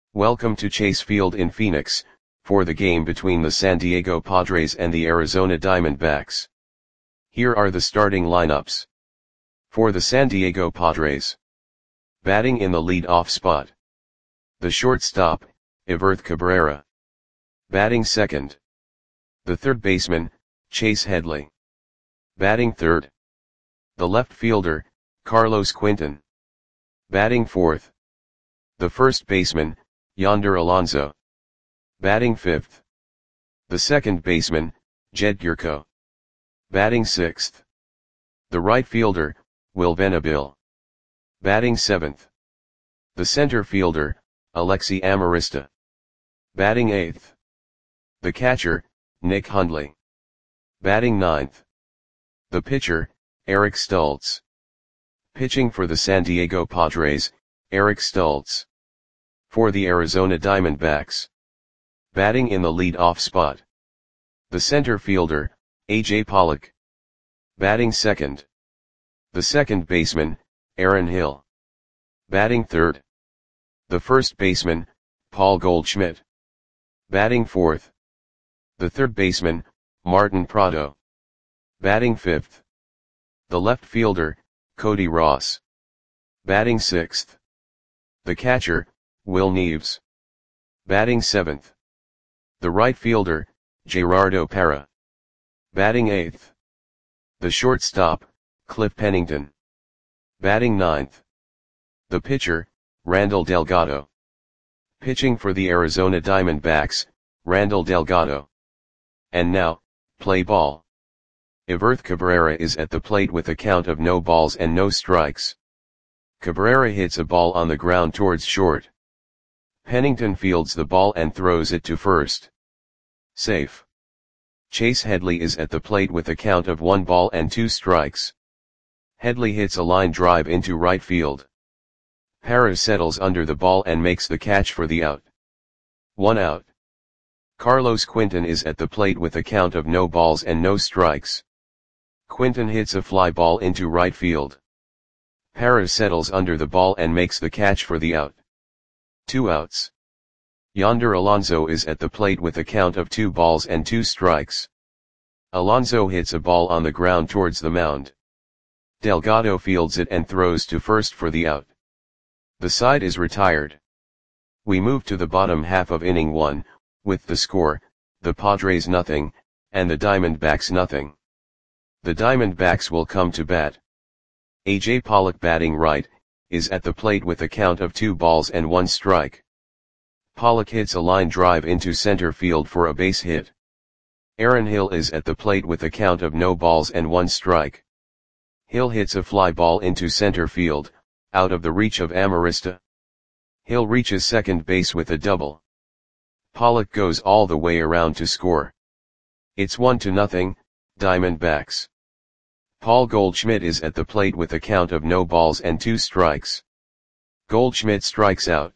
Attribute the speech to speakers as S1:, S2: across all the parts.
S1: Welcome to Chase Field in Phoenix, for the game between the San Diego Padres and the Arizona Diamondbacks. Here are the starting lineups. For the San Diego Padres. Batting in the lead-off spot. The shortstop, Everth Cabrera. Batting second. The third baseman, Chase Headley. Batting third. The left fielder, Carlos Quentin. Batting fourth. The first baseman, Yonder Alonso. Batting fifth. The second baseman, Jed Gyorko. Batting sixth. The right fielder, Will Venable. Batting seventh. The center fielder, Alexi Amarista. Batting eighth. The catcher, Nick Hundley. Batting ninth. The pitcher, Eric Stultz. Pitching for the San Diego Padres, Eric Stultz. For the Arizona Diamondbacks. Batting in the lead-off spot. The center fielder, A.J. Pollock. Batting second. The second baseman, Aaron Hill. Batting third. The first baseman, Paul Goldschmidt. Batting fourth. The third baseman, Martin Prado. Batting fifth. The left fielder, Cody Ross. Batting sixth. The catcher, Will Neves. Batting seventh. The right fielder, Gerardo Parra. Batting eighth. The shortstop, Cliff Pennington. Batting ninth. The pitcher, Randall Delgado. Pitching for the Arizona Diamondbacks, Randall Delgado. And now, play ball. Everth Cabrera is at the plate with a count of no balls and no strikes. Cabrera hits a ball on the ground towards short. Pennington fields the ball and throws it to first. Safe. Chase Headley is at the plate with a count of 1 ball and 2 strikes. Headley hits a line drive into right field. Parra settles under the ball and makes the catch for the out. 1 out. Carlos Quentin is at the plate with a count of no balls and no strikes. Quentin hits a fly ball into right field. Parra settles under the ball and makes the catch for the out. 2 outs. Yonder Alonso is at the plate with a count of 2 balls and 2 strikes. Alonso hits a ball on the ground towards the mound. Delgado fields it and throws to first for the out. The side is retired. We move to the bottom half of inning 1, with the score, the Padres nothing, and the Diamondbacks nothing. The Diamondbacks will come to bat. A.J. Pollock batting right, is at the plate with a count of 2 balls and 1 strike. Pollock hits a line drive into center field for a base hit. Aaron Hill is at the plate with a count of no balls and 1 strike. Hill hits a fly ball into center field, out of the reach of Amarista. Hill reaches second base with a double. Pollock goes all the way around to score. It's 1-0, Diamondbacks. Paul Goldschmidt is at the plate with a count of no balls and 2 strikes. Goldschmidt strikes out.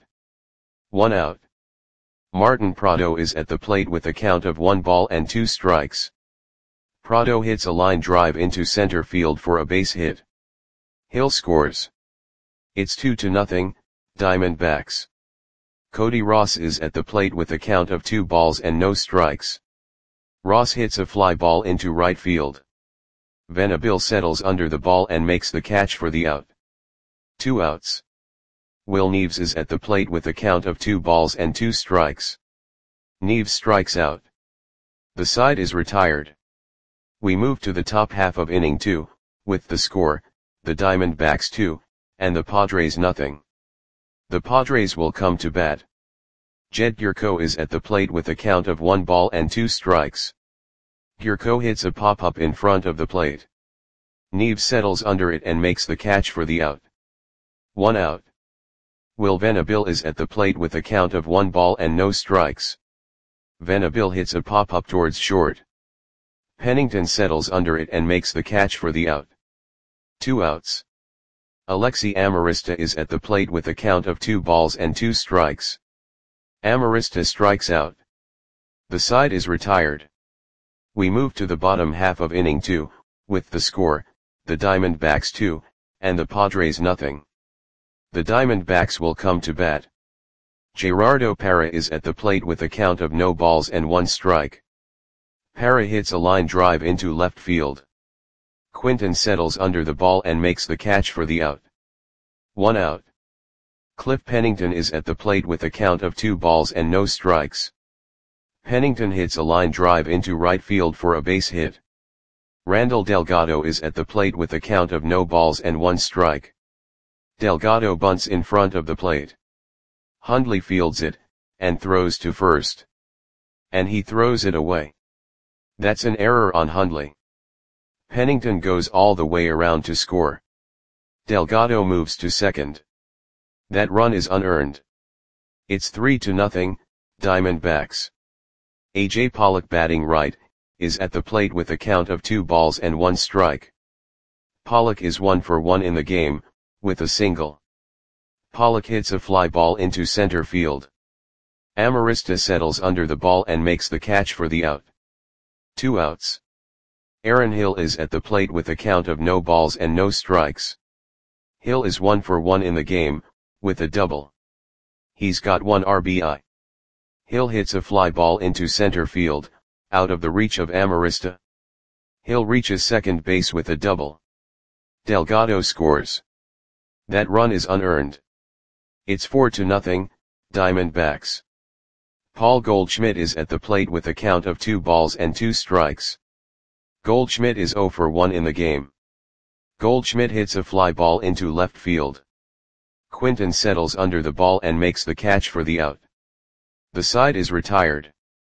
S1: 1 out. Martin Prado is at the plate with a count of 1 ball and 2 strikes. Prado hits a line drive into center field for a base hit. Hill scores. It's 2-0, Diamondbacks. Cody Ross is at the plate with a count of 2 balls and no strikes. Ross hits a fly ball into right field. Venable settles under the ball and makes the catch for the out. 2 outs. Will Neves is at the plate with a count of 2 balls and 2 strikes. Neves strikes out. The side is retired. We move to the top half of inning 2, with the score, the Diamondbacks 2, and the Padres nothing. The Padres will come to bat. Jed Gyorko is at the plate with a count of 1 ball and 2 strikes. Gyorko hits a pop-up in front of the plate. Neves settles under it and makes the catch for the out. 1 out. Will Venable is at the plate with a count of 1 ball and no strikes. Venable hits a pop-up towards short. Pennington settles under it and makes the catch for the out. 2 outs. Alexi Amarista is at the plate with a count of 2 balls and 2 strikes. Amarista strikes out. The side is retired. We move to the bottom half of inning 2, with the score, the Diamondbacks 2, and the Padres nothing. The Diamondbacks will come to bat. Gerardo Parra is at the plate with a count of no balls and 1 strike. Parra hits a line drive into left field. Quinton settles under the ball and makes the catch for the out. 1 out. Cliff Pennington is at the plate with a count of 2 balls and no strikes. Pennington hits a line drive into right field for a base hit. Randall Delgado is at the plate with a count of no balls and 1 strike. Delgado bunts in front of the plate. Hundley fields it, and throws to first. And he throws it away. That's an error on Hundley. Pennington goes all the way around to score. Delgado moves to second. That run is unearned. It's 3-0, Diamondbacks. A.J. Pollock, batting right, is at the plate with a count of 2 balls and 1 strike. Pollock is 1 for 1 in the game, with a single. Pollock hits a fly ball into center field. Amarista settles under the ball and makes the catch for the out. 2 outs. Aaron Hill is at the plate with a count of no balls and no strikes. Hill is 1 for 1 in the game, with a double. He's got 1 RBI. Hill hits a fly ball into center field, out of the reach of Amarista. Hill reaches second base with a double. Delgado scores. That run is unearned. It's 4-0, Diamondbacks. Paul Goldschmidt is at the plate with a count of 2 balls and 2 strikes. Goldschmidt is 0 for 1 in the game. Goldschmidt hits a fly ball into left field. Quinton settles under the ball and makes the catch for the out. The side is retired.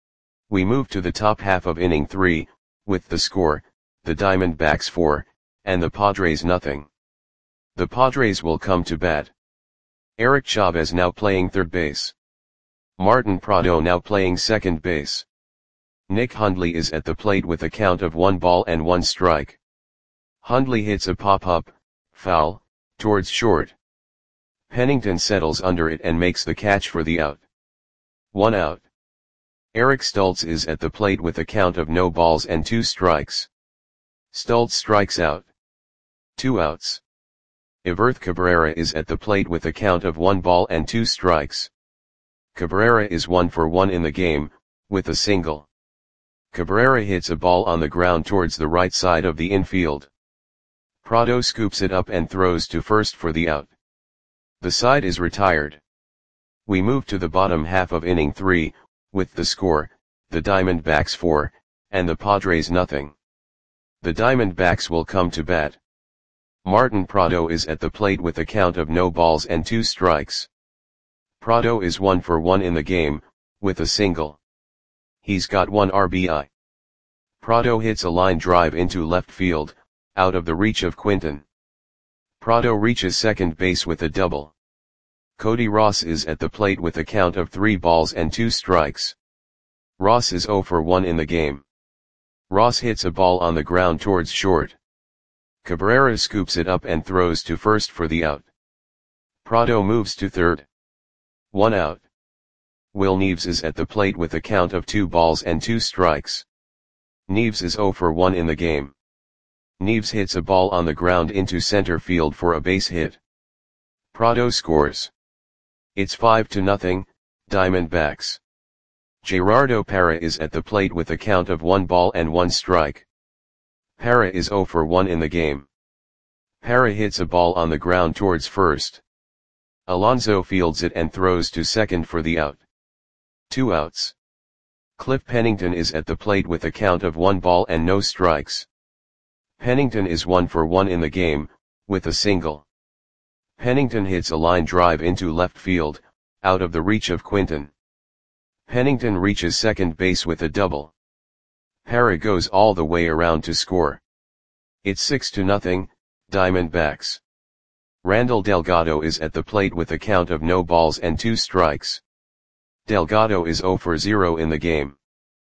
S1: We move to the top half of inning 3, with the score, the Diamondbacks 4, and the Padres 0. The Padres will come to bat. Eric Chavez now playing third base. Martin Prado now playing second base. Nick Hundley is at the plate with a count of 1 ball and 1 strike. Hundley hits a pop-up, foul, towards short. Pennington settles under it and makes the catch for the out. 1 out. Eric Stultz is at the plate with a count of no balls and 2 strikes. Stultz strikes out. 2 outs. Everth Cabrera is at the plate with a count of 1 ball and 2 strikes. Cabrera is 1 for 1 in the game, with a single. Cabrera hits a ball on the ground towards the right side of the infield. Prado scoops it up and throws to first for the out. The side is retired. We move to the bottom half of inning 3, with the score, the Diamondbacks 4, and the Padres 0. The Diamondbacks will come to bat. Martin Prado is at the plate with a count of no balls and 2 strikes. Prado is 1 for 1 in the game, with a single. He's got 1 RBI. Prado hits a line drive into left field, out of the reach of Quinton. Prado reaches second base with a double. Cody Ross is at the plate with a count of 3 balls and 2 strikes. Ross is 0 for 1 in the game. Ross hits a ball on the ground towards short. Cabrera scoops it up and throws to first for the out. Prado moves to third. 1 out. Will Neves is at the plate with a count of 2 balls and 2 strikes. Neves is 0 for 1 in the game. Neves hits a ball on the ground into center field for a base hit. Prado scores. It's 5-0, Diamondbacks. Gerardo Parra is at the plate with a count of 1 ball and 1 strike. Parra is 0 for 1 in the game. Parra hits a ball on the ground towards first. Alonso fields it and throws to second for the out. 2 outs. Cliff Pennington is at the plate with a count of 1 ball and no strikes. Pennington is 1 for 1 in the game, with a single. Pennington hits a line drive into left field, out of the reach of Quinton. Pennington reaches second base with a double. Parra goes all the way around to score. It's 6-0, Diamondbacks. Randall Delgado is at the plate with a count of no balls and 2 strikes. Delgado is 0 for 0 in the game.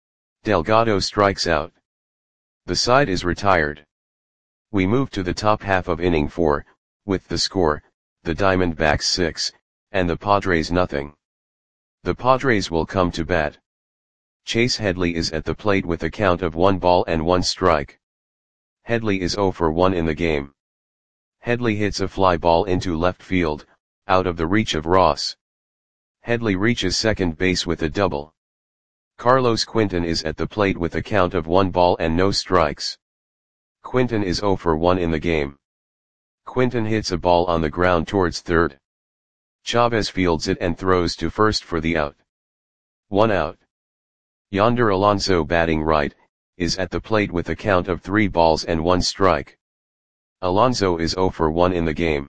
S1: Delgado strikes out. The side is retired. We move to the top half of inning 4, with the score, the Diamondbacks 6, and the Padres 0. The Padres will come to bat. Chase Headley is at the plate with a count of 1 ball and 1 strike. Headley is 0 for 1 in the game. Headley hits a fly ball into left field, out of the reach of Ross. Headley reaches second base with a double. Carlos Quinton is at the plate with a count of 1 ball and no strikes. Quinton is 0 for 1 in the game. Quinton hits a ball on the ground towards third. Chavez fields it and throws to first for the out. 1 out. Yonder Alonso, batting right, is at the plate with a count of 3 balls and 1 strike. Alonso is 0 for 1 in the game.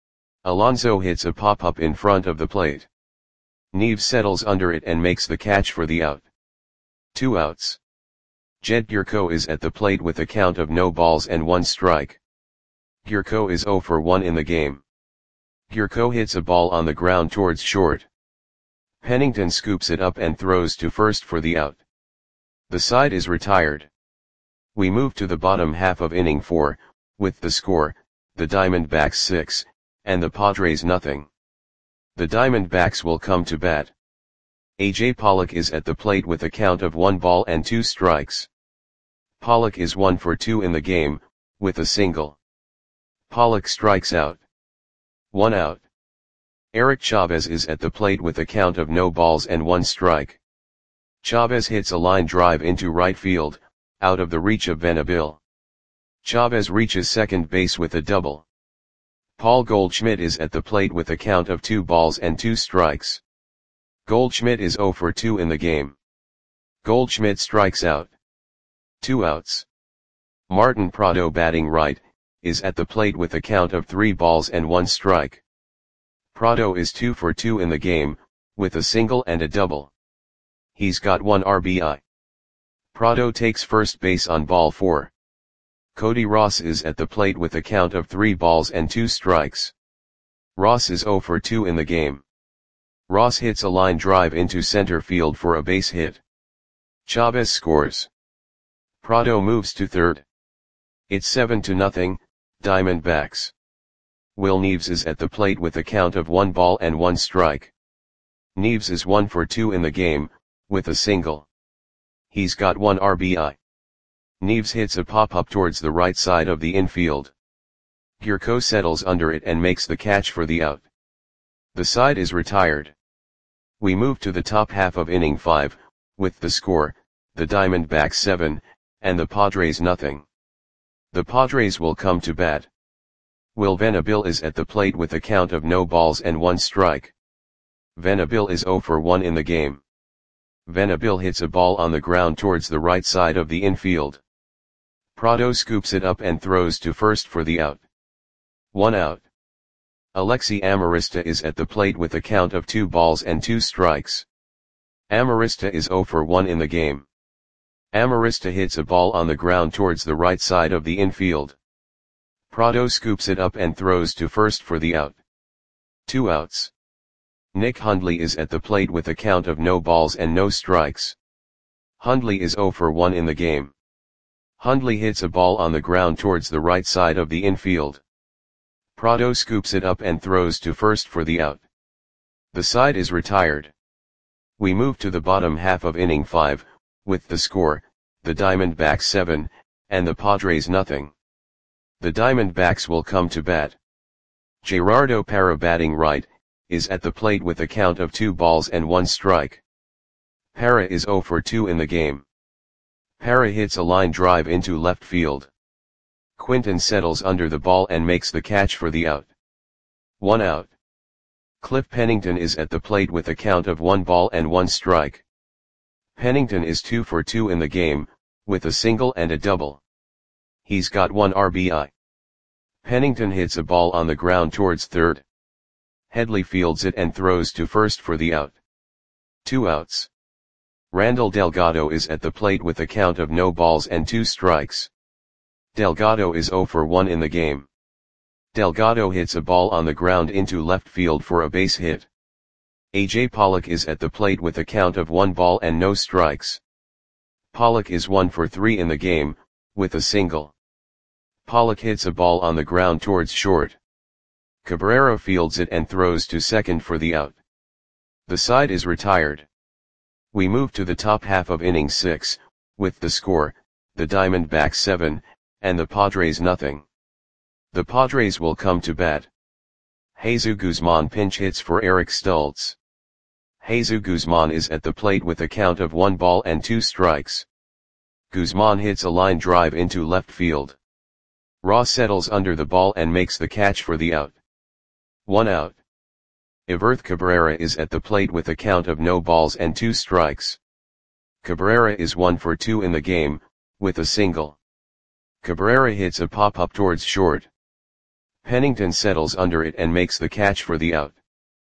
S1: Alonso hits a pop-up in front of the plate. Neves settles under it and makes the catch for the out. 2 outs. Jed Gyorko is at the plate with a count of no balls and 1 strike. Gyorko is 0 for 1 in the game. Gyorko hits a ball on the ground towards short. Pennington scoops it up and throws to first for the out. The side is retired. We move to the bottom half of inning 4, with the score, the Diamondbacks 6, and the Padres nothing. The Diamondbacks will come to bat. A.J. Pollock is at the plate with a count of 1 ball and 2 strikes. Pollock is 1 for 2 in the game, with a single. Pollock strikes out. 1 out. Eric Chavez is at the plate with a count of no balls and 1 strike. Chavez hits a line drive into right field, out of the reach of Venable. Chavez reaches second base with a double. Paul Goldschmidt is at the plate with a count of 2 balls and 2 strikes. Goldschmidt is 0 for 2 in the game. Goldschmidt strikes out. 2 outs. Martin Prado, batting right, is at the plate with a count of 3 balls and 1 strike. Prado is 2 for 2 in the game, with a single and a double. He's got 1 RBI. Prado takes first base on ball 4. Cody Ross is at the plate with a count of 3 balls and 2 strikes. Ross is 0 for 2 in the game. Ross hits a line drive into center field for a base hit. Chavez scores. Prado moves to third. It's 7-0, Diamondbacks. Will Neves is at the plate with a count of 1 ball and 1 strike. Neves is 1 for 2 in the game, with a single. He's got 1 RBI. Neves hits a pop-up towards the right side of the infield. Gyorko settles under it and makes the catch for the out. The side is retired. We move to the top half of inning 5, with the score, the Diamondbacks 7, and the Padres nothing. The Padres will come to bat. Will Venable is at the plate with a count of no balls and 1 strike. Venable is 0 for 1 in the game. Venable hits a ball on the ground towards the right side of the infield. Prado scoops it up and throws to first for the out. 1 out. Alexi Amarista is at the plate with a count of 2 balls and 2 strikes. Amarista is 0 for 1 in the game. Amarista hits a ball on the ground towards the right side of the infield. Prado scoops it up and throws to first for the out. 2 outs. Nick Hundley is at the plate with a count of no balls and no strikes. Hundley is 0 for 1 in the game. Hundley hits a ball on the ground towards the right side of the infield. Prado scoops it up and throws to first for the out. The side is retired. We move to the bottom half of inning 5, with the score, the Diamondbacks 7, and the Padres nothing. The Diamondbacks will come to bat. Gerardo Parra, batting right, is at the plate with a count of 2 balls and 1 strike. Parra is 0 for 2 in the game. Parra hits a line drive into left field. Quinton settles under the ball and makes the catch for the out. 1 out. Cliff Pennington is at the plate with a count of 1 ball and 1 strike. Pennington is 2 for 2 in the game, with a single and a double. He's got 1 RBI. Pennington hits a ball on the ground towards third. Headley fields it and throws to first for the out. 2 outs. Randall Delgado is at the plate with a count of no balls and 2 strikes. Delgado is 0 for 1 in the game. Delgado hits a ball on the ground into left field for a base hit. A.J. Pollock is at the plate with a count of 1 ball and no strikes. Pollock is 1 for 3 in the game, with a single. Pollock hits a ball on the ground towards short. Cabrera fields it and throws to second for the out. The side is retired. We move to the top half of inning 6, with the score, the Diamondbacks 7, and the Padres nothing. The Padres will come to bat. Jesus Guzman pinch hits for Eric Stultz. Jesus Guzman is at the plate with a count of 1 ball and 2 strikes. Guzman hits a line drive into left field. Ross settles under the ball and makes the catch for the out. 1 out. Everth Cabrera is at the plate with a count of no balls and 2 strikes. Cabrera is 1 for 2 in the game, with a single. Cabrera hits a pop-up towards short. Pennington settles under it and makes the catch for the out.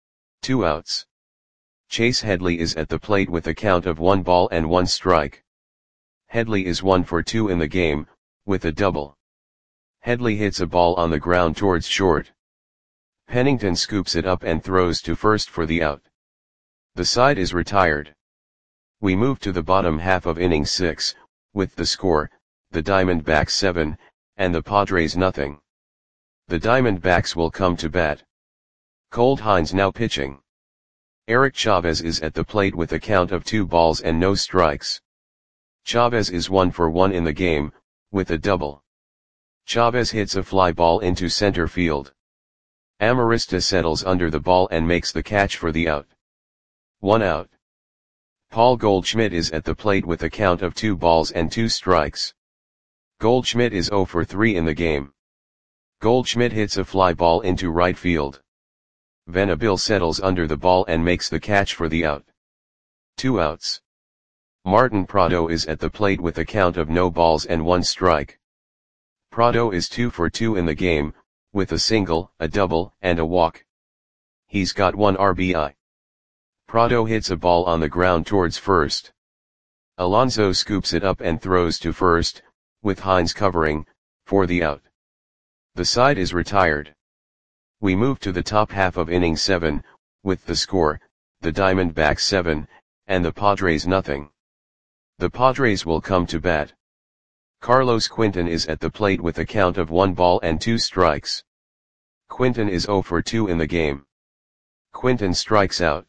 S1: 2 outs. Chase Headley is at the plate with a count of 1 ball and 1 strike. Headley is 1 for 2 in the game, with a double. Headley hits a ball on the ground towards short. Pennington scoops it up and throws to first for the out. The side is retired. We move to the bottom half of inning 6, with the score, the Diamondbacks 7, and the Padres nothing. The Diamondbacks will come to bat. Colt Hines now pitching. Eric Chavez is at the plate with a count of 2 balls and no strikes. Chavez is 1 for 1 in the game, with a double. Chavez hits a fly ball into center field. Amarista settles under the ball and makes the catch for the out. 1 out. Paul Goldschmidt is at the plate with a count of 2 balls and 2 strikes. Goldschmidt is 0 for 3 in the game. Goldschmidt hits a fly ball into right field. Venable settles under the ball and makes the catch for the out. 2 outs. Martin Prado is at the plate with a count of no balls and 1 strike. Prado is 2 for 2 in the game, with a single, a double, and a walk. He's got 1 RBI. Prado hits a ball on the ground towards first. Alonso scoops it up and throws to first, with Hines covering, for the out. The side is retired. We move to the top half of inning 7, with the score, the Diamondbacks 7, and the Padres nothing. The Padres will come to bat. Carlos Quinton is at the plate with a count of 1 ball and 2 strikes. Quinton is 0 for 2 in the game. Quinton strikes out.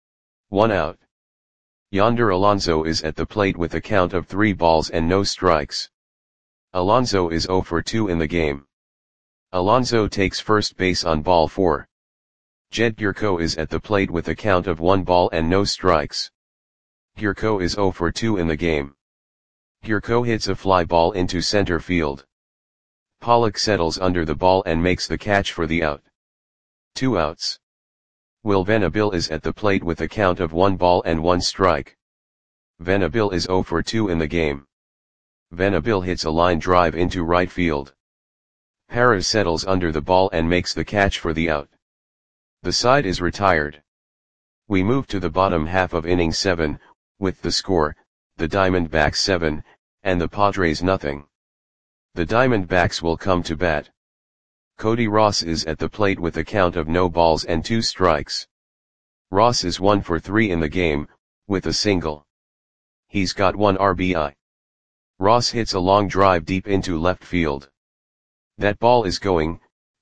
S1: 1 out. Yonder Alonso is at the plate with a count of 3 balls and no strikes. Alonso is 0 for 2 in the game. Alonso takes first base on ball 4. Jed Gyorko is at the plate with a count of 1 ball and no strikes. Gyorko is 0 for 2 in the game. Gyorko hits a fly ball into center field. Pollock settles under the ball and makes the catch for the out. 2 outs. Will Venable is at the plate with a count of 1 ball and 1 strike. Venable is 0 for 2 in the game. Venable hits a line drive into right field. Perez settles under the ball and makes the catch for the out. The side is retired. We move to the bottom half of inning 7, with the score, the Diamondbacks 7, and the Padres nothing. The Diamondbacks will come to bat. Cody Ross is at the plate with a count of no balls and 2 strikes. Ross is 1 for 3 in the game, with a single. He's got 1 RBI. Ross hits a long drive deep into left field. That ball is gone.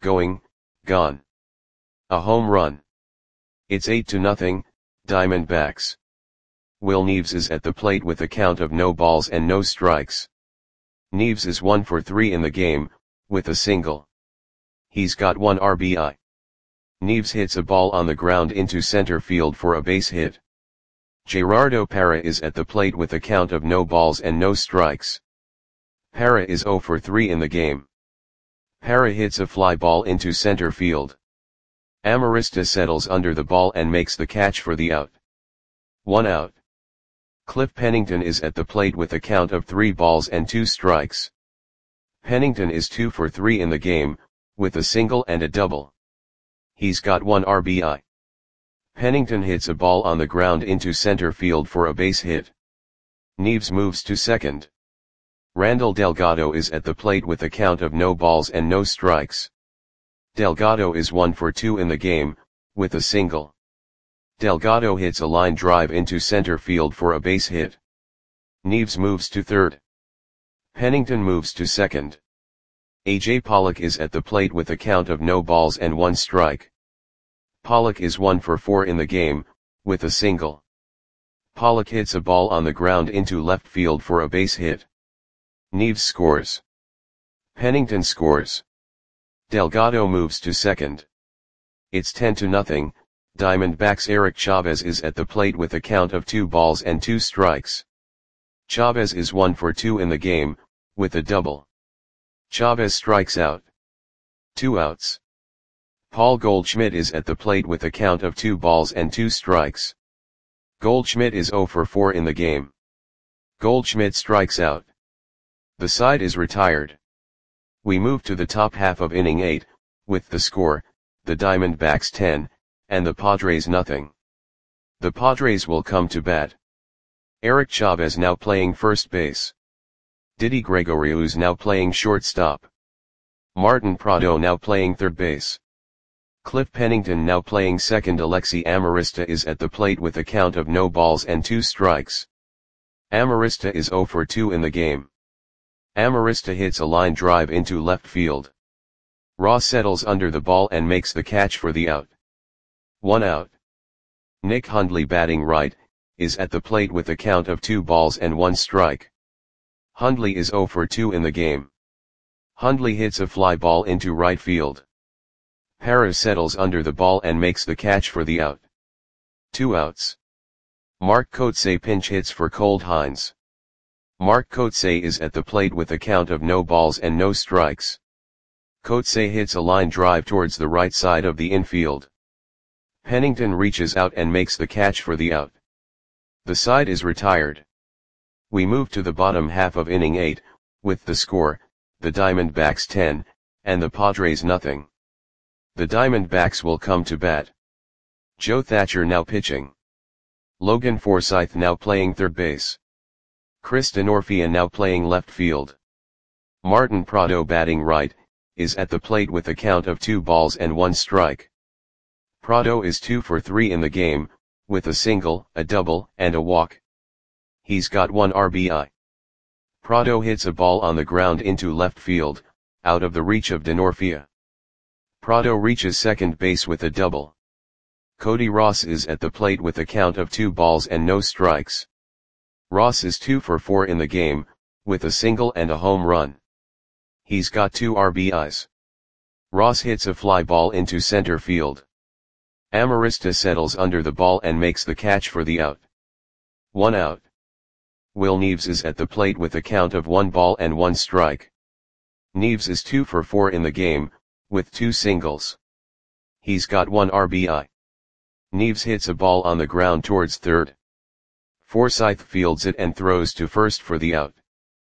S1: A home run. It's 8-0, Diamondbacks. Will Neves is at the plate with a count of no balls and no strikes. Neves is 1 for 3 in the game, with a single. He's got 1 RBI. Neves hits a ball on the ground into center field for a base hit. Gerardo Parra is at the plate with a count of no balls and no strikes. Parra is 0 for 3 in the game. Parra hits a fly ball into center field. Amarista settles under the ball and makes the catch for the out. 1 out. Cliff Pennington is at the plate with a count of 3 balls and 2 strikes. Pennington is 2 for 3 in the game, with a single and a double. He's got 1 RBI. Pennington hits a ball on the ground into center field for a base hit. Neves moves to second. Randall Delgado is at the plate with a count of no balls and no strikes. Delgado is 1 for 2 in the game, with a single. Delgado hits a line drive into center field for a base hit. Neves moves to third. Pennington moves to second. AJ Pollock is at the plate with a count of no balls and 1 strike. Pollock is 1 for 4 in the game, with a single. Pollock hits a ball on the ground into left field for a base hit. Neves scores. Pennington scores. Delgado moves to second. It's 10-0, Diamondbacks' Eric Chavez is at the plate with a count of 2 balls and 2 strikes. Chavez is 1 for 2 in the game, with a double. Chavez strikes out. 2 outs. Paul Goldschmidt is at the plate with a count of 2 balls and 2 strikes. Goldschmidt is 0 for 4 in the game. Goldschmidt strikes out. The side is retired. We move to the top half of inning 8, with the score, the Diamondbacks 10, and the Padres nothing. The Padres will come to bat. Eric Chavez now playing first base. Didi Gregorius now playing shortstop. Martin Prado now playing third base. Cliff Pennington now playing second. Alexi Amarista is at the plate with a count of no balls and 2 strikes. Amarista is 0 for 2 in the game. Amarista hits a line drive into left field. Ross settles under the ball and makes the catch for the out. 1 out. Nick Hundley, batting right, is at the plate with a count of 2 balls and 1 strike. Hundley is 0 for 2 in the game. Hundley hits a fly ball into right field. Perez settles under the ball and makes the catch for the out. 2 outs. Mark Kotsay pinch hits for Colt Hines. Mark Kotsay is at the plate with a count of no balls and no strikes. Kotsay hits a line drive towards the right side of the infield. Pennington reaches out and makes the catch for the out. The side is retired. We move to the bottom half of inning 8, with the score, the Diamondbacks 10, and the Padres nothing. The Diamondbacks will come to bat. Joe Thatcher now pitching. Logan Forsythe now playing third base. Chris Denorfia now playing left field. Martin Prado, batting right, is at the plate with a count of 2 balls and 1 strike. Prado is 2 for 3 in the game, with a single, a double, and a walk. He's got 1 RBI. Prado hits a ball on the ground into left field, out of the reach of Denorfia. Prado reaches second base with a double. Cody Ross is at the plate with a count of 2 balls and no strikes. Ross is 2 for 4 in the game, with a single and a home run. He's got 2 RBIs. Ross hits a fly ball into center field. Amarista settles under the ball and makes the catch for the out. 1 out. Will Neves is at the plate with a count of 1 ball and 1 strike. Neves is 2 for 4 in the game, with 2 singles. He's got 1 RBI. Neves hits a ball on the ground towards third. Forsythe fields it and throws to first for the out.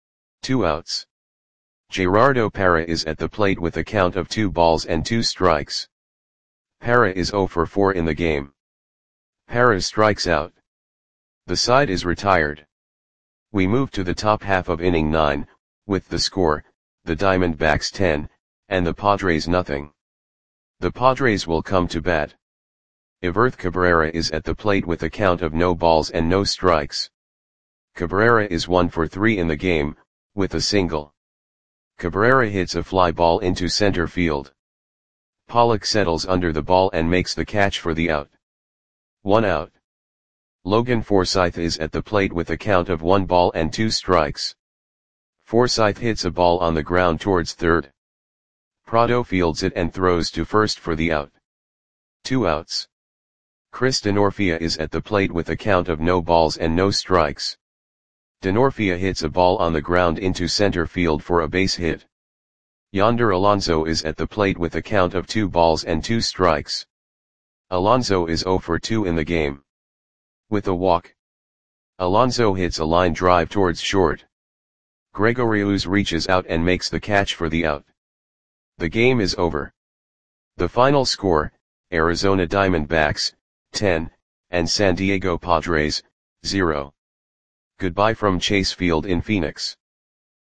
S1: 2 outs. Gerardo Parra is at the plate with a count of 2 balls and 2 strikes. Parra is 0 for 4 in the game. Parra strikes out. The side is retired. We move to the top half of inning 9, with the score, the Diamondbacks 10, and the Padres nothing. The Padres will come to bat. Everth Cabrera is at the plate with a count of no balls and no strikes. Cabrera is 1 for 3 in the game, with a single. Cabrera hits a fly ball into center field. Pollock settles under the ball and makes the catch for the out. 1 out. Logan Forsythe is at the plate with a count of 1 ball and 2 strikes. Forsythe hits a ball on the ground towards third. Prado fields it and throws to first for the out. 2 outs. Chris Denorfia is at the plate with a count of no balls and no strikes. Denorfia hits a ball on the ground into center field for a base hit. Yonder Alonso is at the plate with a count of 2 balls and 2 strikes. Alonso is 0 for 2 in the game. With a walk. Alonso hits a line drive towards short. Gregorius reaches out and makes the catch for the out. The game is over. The final score, Arizona Diamondbacks, 10, and San Diego Padres, 0. Goodbye from Chase Field in Phoenix.